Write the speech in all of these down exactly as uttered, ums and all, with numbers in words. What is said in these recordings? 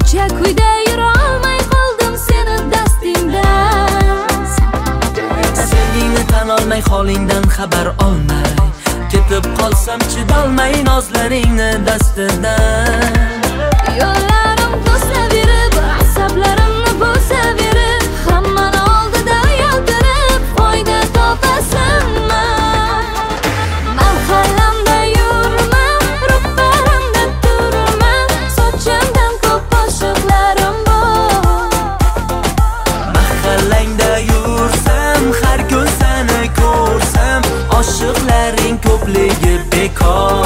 Ko'cha kuyda yurolmay qoldim seni dastingdan. Sevgingni tan olmay, holingdan xabar olmay ketib qolsam chidolmay nozlaringni dastidan. Yo'llarim to'slaverib, asablarimni bo'saverib, hammani oldida yaltirib foyda topasanmi? Mahallamda yurman, ro'paramda turman, sochimdan ko'p oshiqlarim bor. Mahallangda yursam, har kun seni ko'rsam, oshiqlaring ko'pligi bekor.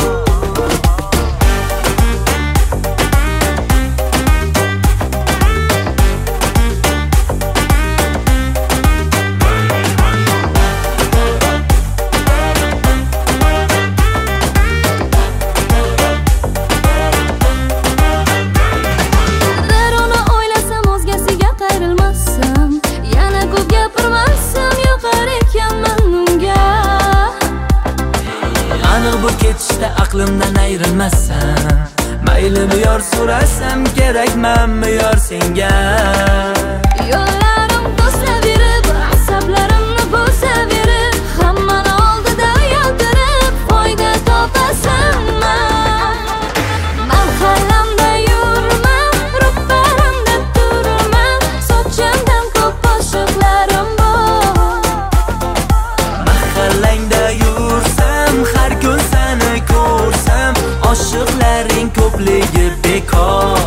Bu ketishda aqlimdan ayrilmasam, maylimi yor so'rasam kerakmanmi yor senga? Yo'llarim to'slaverib, asablarimni bo'saverib, hammani oldida yaltirib foyda topasanmi? Mahallamda yurman, ro'paramda turman, sochimdan ko'p oshiqlarim bor. Mahallangda yursam, har kun seni ko'rsam, oshiqlaring ko'pligi bekor.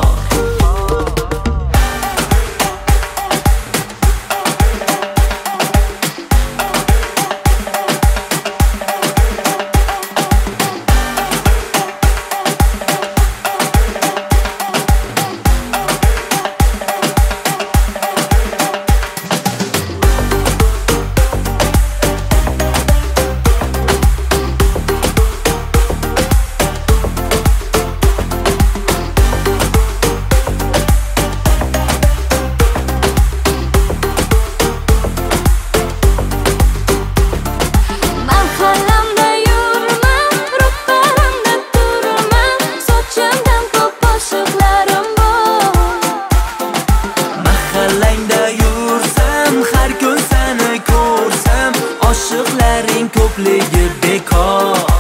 Har kun seni ko'rsam, oshiqlaring ko'pligi bekor.